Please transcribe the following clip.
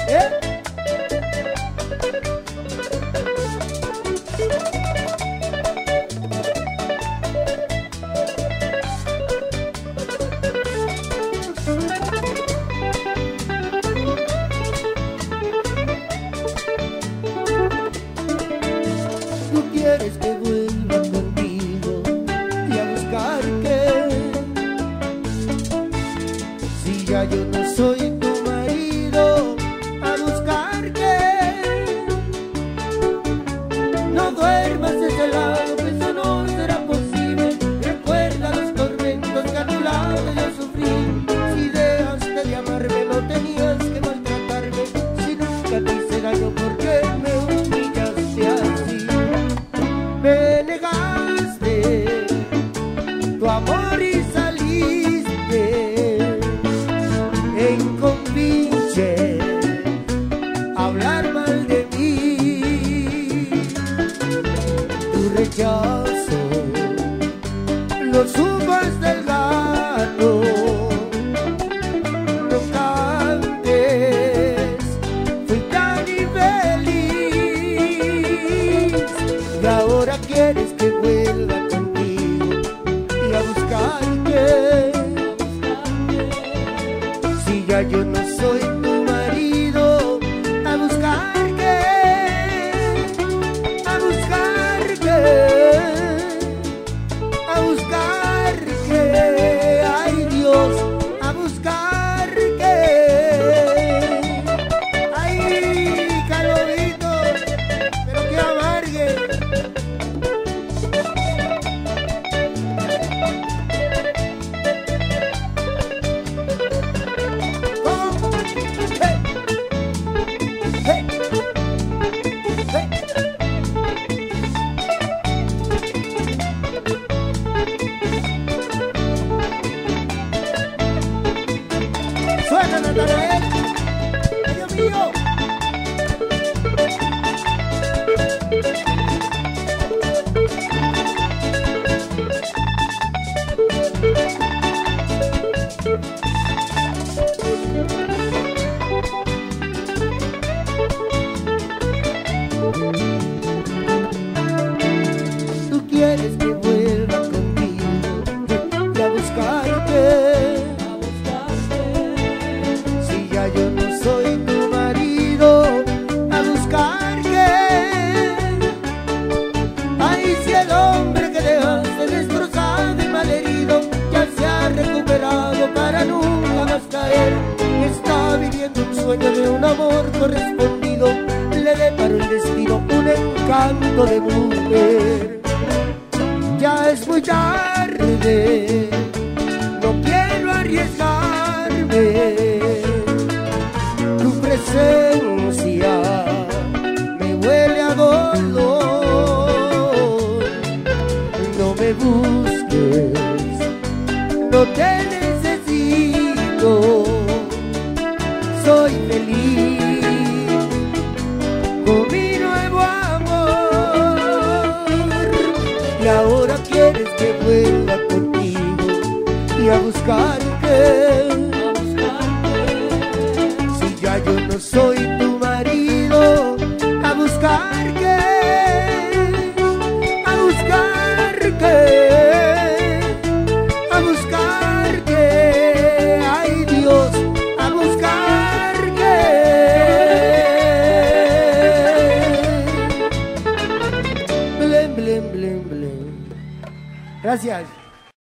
Tú quieres que vuelva contigo y a buscar qué, si ya yo no soy tu marido, a buscar qué. No duermas de ese lado, que eso no será posible. Recuerda los tormentos que a tu lado yo sufrí. Si dejaste de amarme, no tenías que maltratarme. Si nunca te hice daño, ¿por qué me humillaste así? Me negaste tu amor y saliste en compinche a hablar mal de mí. Tu rechazo lo supo hasta el gato. No cantes, fui tan infeliz. Y ahora quieres que vuelva contigo y a buscarte, si ya yo no soy tu marido, a buscarte, a buscarte, a buscarte, ay Dios, a buscarte, ay Carolito, pero que amargue. Suena Natanael, ay Dios mío. Tú quieres que vuelva contigo y a buscarte, si ya yo no soy tu marido, a buscarte. Ay, si el hombre que dejaste destrozado y malherido ya se ha recuperado para nunca más caer, está viviendo un sueño de un amor correspondido, le deparó el destino un encanto de mujer. Ya es muy tarde, no quiero arriesgarme. Tu presencia me huele a dolor. No me busques, no te necesito. Soy feliz con mi nuevo amor. Y ahora quieres que vuelva contigo y a buscarte, si ya yo no soy tu marido, a buscarte, a buscarte, a buscarte, ay Dios, a buscarte. Blem, blem, blem, blem. Gracias.